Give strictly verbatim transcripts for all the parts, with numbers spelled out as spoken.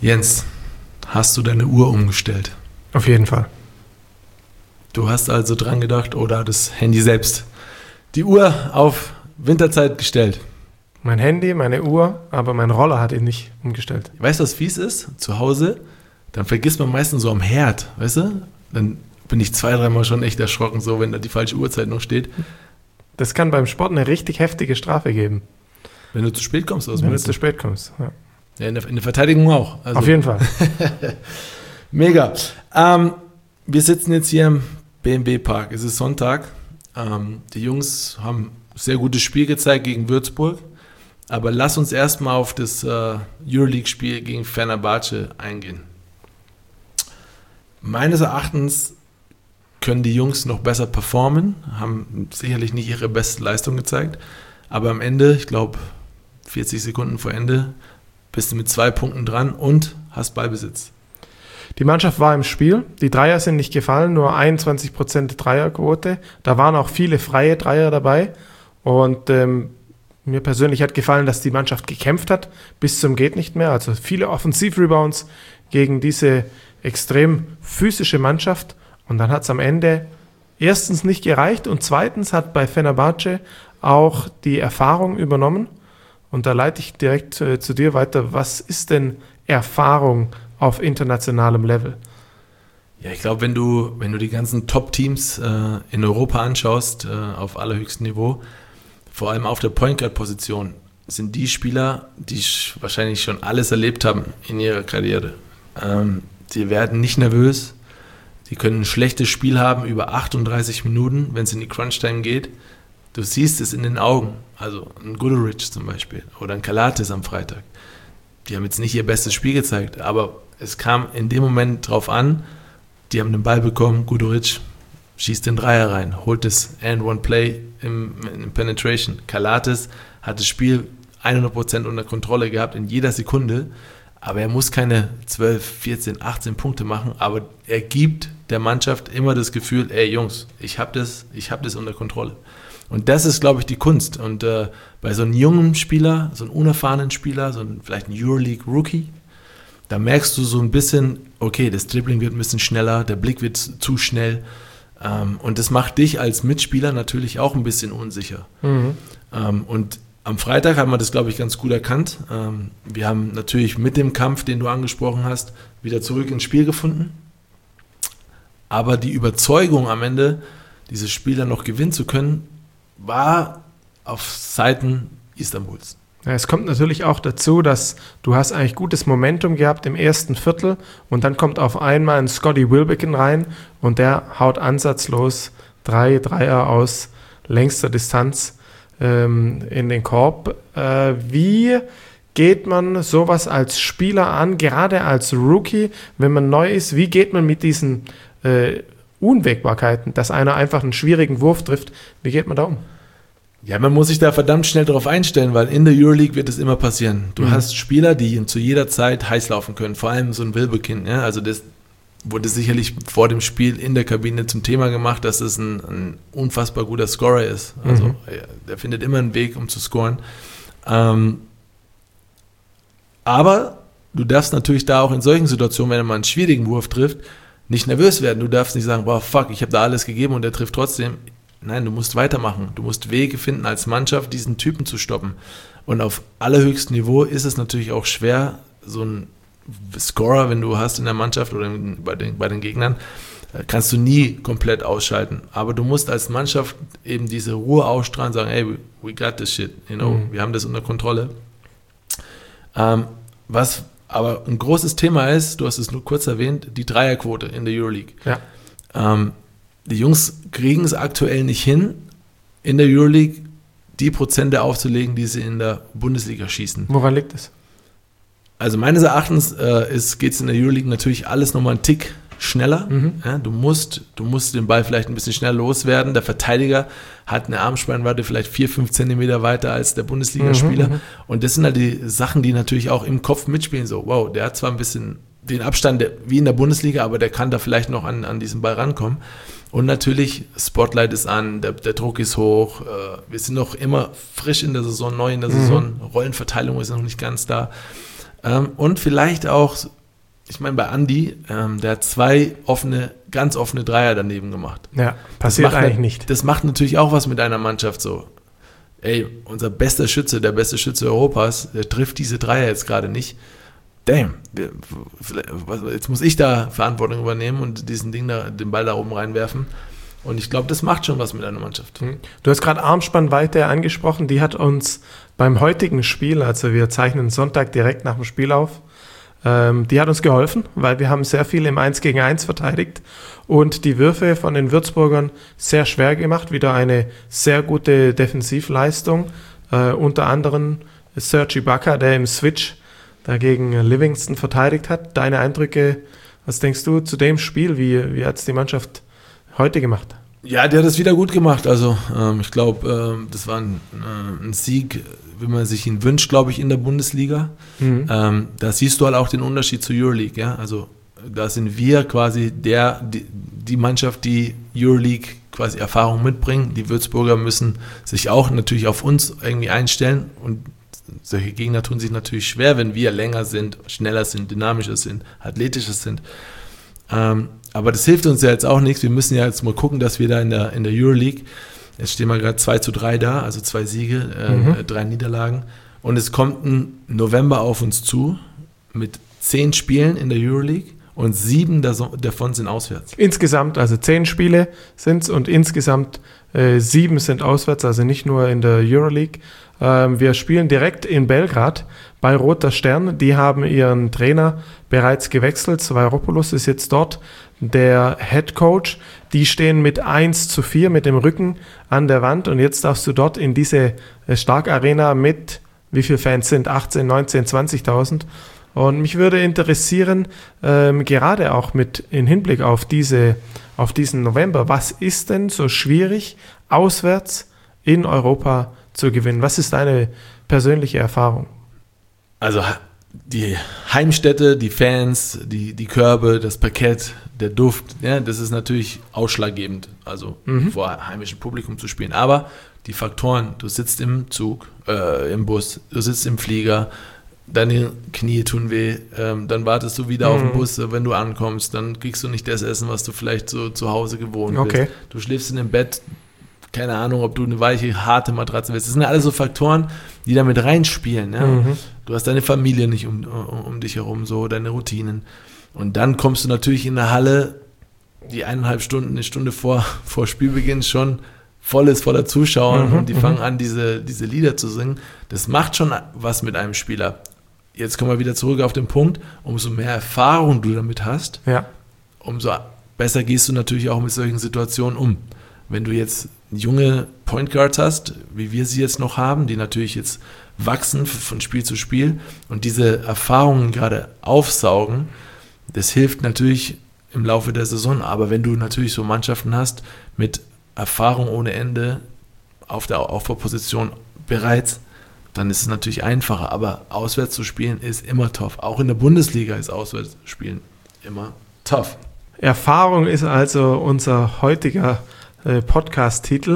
Jens, hast du deine Uhr umgestellt? Auf jeden Fall. Du hast also dran gedacht oder das Handy selbst die Uhr auf Winterzeit gestellt? Mein Handy, meine Uhr, aber mein Roller hat ihn nicht umgestellt. Weißt du, was fies ist? Zu Hause, dann vergisst man meistens so am Herd, weißt du? Dann bin ich zwei, dreimal schon echt erschrocken, so wenn da die falsche Uhrzeit noch steht. Das kann beim Sport eine richtig heftige Strafe geben. Wenn du zu spät kommst, aus Wenn du zu spät kommst, ja. Ja, in der, in der Verteidigung auch. Also, auf jeden Fall. Mega. Ähm, wir sitzen jetzt hier im B M W-Park. Es ist Sonntag. Ähm, die Jungs haben ein sehr gutes Spiel gezeigt gegen Würzburg. Aber lass uns erstmal auf das äh, Euroleague-Spiel gegen Fenerbahce eingehen. Meines Erachtens können die Jungs noch besser performen, haben sicherlich nicht ihre beste Leistung gezeigt. Aber am Ende, ich glaube, vierzig Sekunden vor Ende, bist du mit zwei Punkten dran und hast Ballbesitz. Die Mannschaft war im Spiel. Die Dreier sind nicht gefallen, nur einundzwanzig Prozent Dreierquote. Da waren auch viele freie Dreier dabei. Und ähm, mir persönlich hat gefallen, dass die Mannschaft gekämpft hat, bis zum geht nicht mehr. Also viele Offensiv-Rebounds gegen diese extrem physische Mannschaft. Und dann hat es am Ende erstens nicht gereicht und zweitens hat bei Fenerbahce auch die Erfahrung übernommen. Und da leite ich direkt äh, zu dir weiter. Was ist denn Erfahrung auf internationalem Level? Ja, ich glaube, wenn du, wenn du die ganzen Top-Teams äh, in Europa anschaust, äh, auf allerhöchstem Niveau, vor allem auf der Point Guard-Position, sind die Spieler, die sch- wahrscheinlich schon alles erlebt haben in ihrer Karriere. Ähm, die werden nicht nervös, die können ein schlechtes Spiel haben über achtunddreißig Minuten, wenn es in die Crunch-Time geht. Du siehst es in den Augen. Also ein Guduric zum Beispiel oder ein Kalates am Freitag. Die haben jetzt nicht ihr bestes Spiel gezeigt, aber es kam in dem Moment drauf an, die haben den Ball bekommen, Guduric schießt den Dreier rein, holt das And-One-Play im, im Penetration. Kalates hat das Spiel hundert Prozent unter Kontrolle gehabt in jeder Sekunde, aber er muss keine zwölf, vierzehn, achtzehn Punkte machen, aber er gibt der Mannschaft immer das Gefühl, ey Jungs, ich habe das, ich hab das unter Kontrolle. Und das ist, glaube ich, die Kunst. Und äh, bei so einem jungen Spieler, so einem unerfahrenen Spieler, so ein, vielleicht ein Euroleague-Rookie, da merkst du so ein bisschen, okay, das Dribbling wird ein bisschen schneller, der Blick wird zu schnell. Ähm, und das macht dich als Mitspieler natürlich auch ein bisschen unsicher. Mhm. Ähm, und am Freitag haben wir das, glaube ich, ganz gut erkannt. Ähm, wir haben natürlich mit dem Kampf, den du angesprochen hast, wieder zurück ins Spiel gefunden. Aber die Überzeugung am Ende, dieses Spiel dann noch gewinnen zu können, war auf Seiten Istanbuls. Ja, es kommt natürlich auch dazu, dass du hast eigentlich gutes Momentum gehabt im ersten Viertel und dann kommt auf einmal ein Scotty Wilbekin rein und der haut ansatzlos drei Dreier aus längster Distanz ähm, in den Korb. Äh, wie geht man sowas als Spieler an, gerade als Rookie, wenn man neu ist? Wie geht man mit diesen äh, Unwägbarkeiten, dass einer einfach einen schwierigen Wurf trifft? Wie geht man da um? Ja, man muss sich da verdammt schnell drauf einstellen, weil in der Euroleague wird es immer passieren. Du mhm. hast Spieler, die zu jeder Zeit heiß laufen können, vor allem so ein Wilbekin. Ja? Also das wurde sicherlich vor dem Spiel in der Kabine zum Thema gemacht, dass es ein, ein unfassbar guter Scorer ist. Also mhm. ja, der findet immer einen Weg, um zu scoren. Ähm, aber du darfst natürlich da auch in solchen Situationen, wenn er mal einen schwierigen Wurf trifft, nicht nervös werden. Du darfst nicht sagen, boah, fuck, ich habe da alles gegeben und der trifft trotzdem. Nein, du musst weitermachen. Du musst Wege finden, als Mannschaft diesen Typen zu stoppen. Und auf allerhöchstem Niveau ist es natürlich auch schwer, so einen Scorer, wenn du hast in der Mannschaft oder bei den, bei den Gegnern, kannst du nie komplett ausschalten. Aber du musst als Mannschaft eben diese Ruhe ausstrahlen und sagen, hey, we got this shit, you know, mhm. wir haben das unter Kontrolle. Ähm, was aber ein großes Thema ist, du hast es nur kurz erwähnt, die Dreierquote in der Euroleague. Ja. Ähm, die Jungs kriegen es aktuell nicht hin, in der Euroleague die Prozente aufzulegen, die sie in der Bundesliga schießen. Woran liegt es? Also meines Erachtens äh, geht es in der Euroleague natürlich alles nochmal einen Tick schneller. Mhm. Ja, du musst, du musst den Ball vielleicht ein bisschen schneller loswerden. Der Verteidiger hat eine Armspannweite vielleicht vier, fünf Zentimeter weiter als der Bundesligaspieler. Mhm, und das sind halt die Sachen, die natürlich auch im Kopf mitspielen. So, wow, der hat zwar ein bisschen den Abstand der, wie in der Bundesliga, aber der kann da vielleicht noch an, an diesen Ball rankommen. Und natürlich, Spotlight ist an, der, der Druck ist hoch. Äh, wir sind noch immer frisch in der Saison, neu in der Saison. Mhm. Rollenverteilung ist noch nicht ganz da. Ähm, und vielleicht auch, ich meine bei Andi, ähm, der hat zwei offene, ganz offene Dreier daneben gemacht. Ja, passiert eigentlich ne, nicht. Das macht natürlich auch was mit einer Mannschaft so. Ey, unser bester Schütze, der beste Schütze Europas, der trifft diese Dreier jetzt gerade nicht. Damn, jetzt muss ich da Verantwortung übernehmen und diesen Ding da, den Ball da oben reinwerfen. Und ich glaube, das macht schon was mit einer Mannschaft. Du hast gerade Armspannweite angesprochen, die hat uns beim heutigen Spiel, also wir zeichnen Sonntag direkt nach dem Spiel auf, ähm, die hat uns geholfen, weil wir haben sehr viel im eins gegen eins verteidigt und die Würfe von den Würzburgern sehr schwer gemacht, wieder eine sehr gute Defensivleistung, äh, unter anderem Serge Ibaka, der im Switch dagegen Livingston verteidigt hat. Deine Eindrücke, was denkst du zu dem Spiel, wie, wie hat es die Mannschaft heute gemacht? Ja, der hat es wieder gut gemacht. Also ähm, ich glaube, ähm, das war ein, äh, ein Sieg, wie man sich ihn wünscht, glaube ich, in der Bundesliga. Mhm. Ähm, da siehst du halt auch den Unterschied zur Euroleague. Ja? Also da sind wir quasi der, die, die Mannschaft, die Euroleague quasi Erfahrung mitbringt. Die Würzburger müssen sich auch natürlich auf uns irgendwie einstellen und solche Gegner tun sich natürlich schwer, wenn wir länger sind, schneller sind, dynamischer sind, athletischer sind. Ähm, aber das hilft uns ja jetzt auch nichts. Wir müssen ja jetzt mal gucken, dass wir da in der, in der Euroleague, jetzt stehen wir gerade zwei zu drei da, also zwei Siege, äh, mhm. drei Niederlagen. Und es kommt ein November auf uns zu mit zehn Spielen in der Euroleague und sieben davon sind auswärts. Insgesamt, also zehn Spiele sind es und insgesamt äh, sieben sind auswärts, also nicht nur in der Euroleague. Ähm, wir spielen direkt in Belgrad bei Roter Stern. Die haben ihren Trainer bereits gewechselt. Svairopoulos ist jetzt dort der Head Coach. Die stehen mit eins zu vier mit dem Rücken an der Wand und jetzt darfst du dort in diese Stark-Arena mit, wie viele Fans sind? achtzehn, neunzehn, zwanzigtausend. Und mich würde interessieren, ähm, gerade auch mit in Hinblick auf, diese, auf diesen November, was ist denn so schwierig, auswärts in Europa zu gewinnen? Was ist deine persönliche Erfahrung? Also die Heimstätte, die Fans, die, die Körbe, das Parkett, der Duft, ja, das ist natürlich ausschlaggebend, also mhm. vor heimischem Publikum zu spielen. Aber die Faktoren, du sitzt im Zug, äh, im Bus, du sitzt im Flieger, deine Knie tun weh, ähm, dann wartest du wieder mhm. auf den Bus, wenn du ankommst, dann kriegst du nicht das Essen, was du vielleicht so zu Hause gewohnt okay. bist. Du schläfst in dem Bett, keine Ahnung, ob du eine weiche, harte Matratze willst. Das sind alles so Faktoren, die da mit reinspielen. Ja? Mhm. Du hast deine Familie nicht um, um, um dich herum, so deine Routinen. Und dann kommst du natürlich in der Halle, die eineinhalb Stunden, eine Stunde vor, vor Spielbeginn schon voll ist, voller Zuschauer mhm. und die fangen an, diese, diese Lieder zu singen. Das macht schon was mit einem Spieler. Jetzt kommen wir wieder zurück auf den Punkt, umso mehr Erfahrung du damit hast, ja. umso besser gehst du natürlich auch mit solchen Situationen um. Wenn du jetzt junge Point Guards hast, wie wir sie jetzt noch haben, die natürlich jetzt wachsen von Spiel zu Spiel und diese Erfahrungen gerade aufsaugen, das hilft natürlich im Laufe der Saison. Aber wenn du natürlich so Mannschaften hast mit Erfahrung ohne Ende auf der Aufbauposition bereits, dann ist es natürlich einfacher. Aber auswärts zu spielen ist immer tough. Auch in der Bundesliga ist auswärts zu spielen immer tough. Erfahrung ist also unser heutiger Podcast-Titel.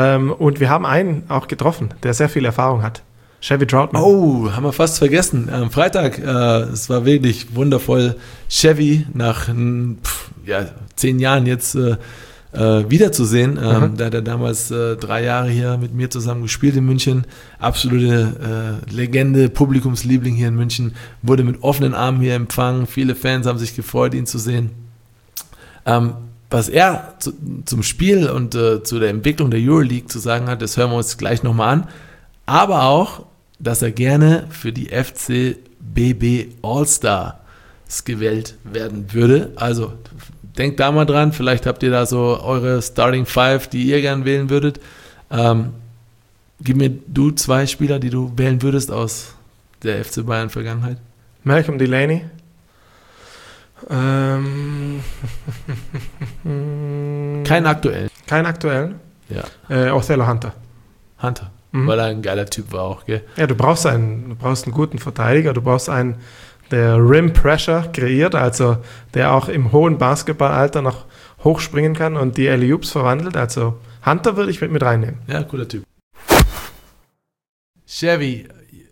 Und wir haben einen auch getroffen, der sehr viel Erfahrung hat. Chevy Troutman. Oh, haben wir fast vergessen. Am Freitag, äh, es war wirklich wundervoll, Chevy nach pff, ja, zehn Jahren jetzt äh, äh, wiederzusehen. Ähm, da hat er damals äh, drei Jahre hier mit mir zusammen gespielt in München. Absolute äh, Legende, Publikumsliebling hier in München. Wurde mit offenen Armen hier empfangen. Viele Fans haben sich gefreut, ihn zu sehen. Ähm, Was er zu, zum Spiel und äh, zu der Entwicklung der Euroleague zu sagen hat, das hören wir uns gleich nochmal an. Aber auch, dass er gerne für die F C B B All-Stars gewählt werden würde. Also denkt da mal dran, vielleicht habt ihr da so eure Starting Five, die ihr gern wählen würdet. Ähm, gib mir du zwei Spieler, die du wählen würdest aus der F C Bayern-Vergangenheit. Malcolm Delaney. Ähm. Kein aktuellen. Kein aktuellen? Ja. Äh, Othello Hunter. Hunter, mhm. weil er ein geiler Typ war auch, gell? Ja, du brauchst einen, du brauchst einen guten Verteidiger, du brauchst einen, der Rim Pressure kreiert, also der auch im hohen Basketballalter noch hochspringen kann und die Alley-Oops verwandelt. Also Hunter würde ich mit, mit reinnehmen. Ja, cooler Typ. Chevy,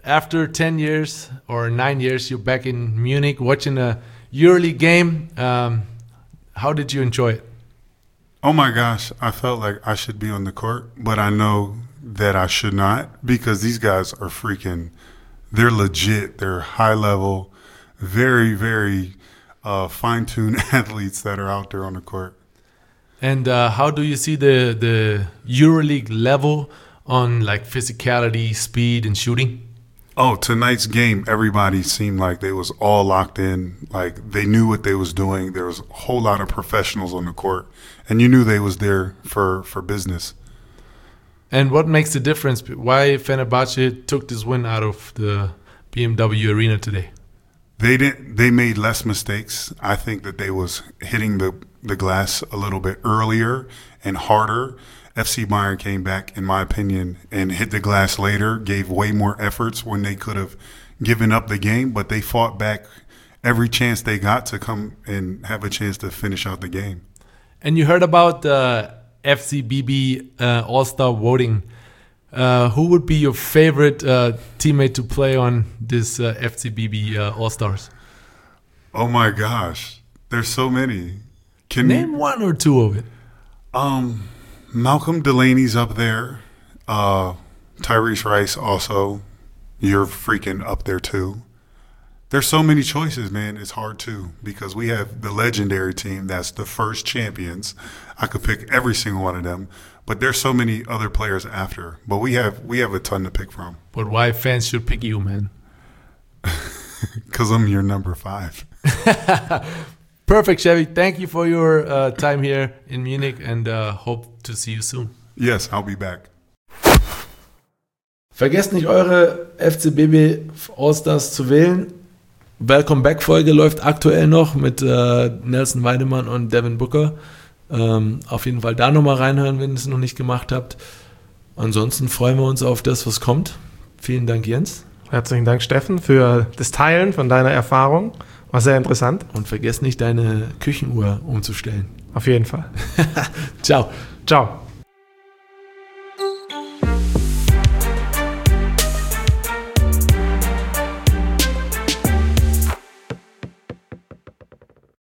after ten years or nine years, you're back in Munich watching a EuroLeague game. Um, how did you enjoy it? Oh my gosh, I felt like I should be on the court, but I know that I should not because these guys are freaking, they're legit. They're high level, very, very uh, fine-tuned athletes that are out there on the court. And uh, how do you see the, the EuroLeague level on like physicality, speed, and shooting? Oh, tonight's game, everybody seemed like they was all locked in. Like they knew what they was doing. There was a whole lot of professionals on the court, and you knew they was there for, for business. And what makes the difference? Why Fenerbahce took this win out of the B M W Arena today? They didn't. They made less mistakes. I think that they was hitting the, the glass a little bit earlier and harder. F C Bayern came back, in my opinion, and hit the glass later, gave way more efforts when they could have given up the game, but they fought back every chance they got to come and have a chance to finish out the game. And you heard about the F C B B uh, All-Star voting. Uh, who would be your favorite uh, teammate to play on this uh, F C B B uh, All-Stars? Oh my gosh, there's so many. Can Name you, one or two of it. Um, Malcolm Delaney's up there. Uh, Tyrese Rice also. You're freaking up there too. There's so many choices, man. It's hard too because we have the legendary team that's the first champions. I could pick every single one of them, but there's so many other players after. But we have we have a ton to pick from. But why fans should pick you, man? Because I'm your number five. Perfect, Chevy. Thank you for your uh, time here in Munich and uh, hope to see you soon. Yes, I'll be back. Vergesst nicht, eure F C B B All-Stars zu wählen. Welcome Back Folge läuft aktuell noch mit äh, Nelson Weidemann und Devin Booker. Ähm, auf jeden Fall da nochmal reinhören, wenn ihr es noch nicht gemacht habt. Ansonsten freuen wir uns auf das, was kommt. Vielen Dank, Jens. Herzlichen Dank, Steffen, für das Teilen von deiner Erfahrung. War sehr interessant. Und vergesst nicht, deine Küchenuhr umzustellen. Auf jeden Fall. Ciao. Ciao.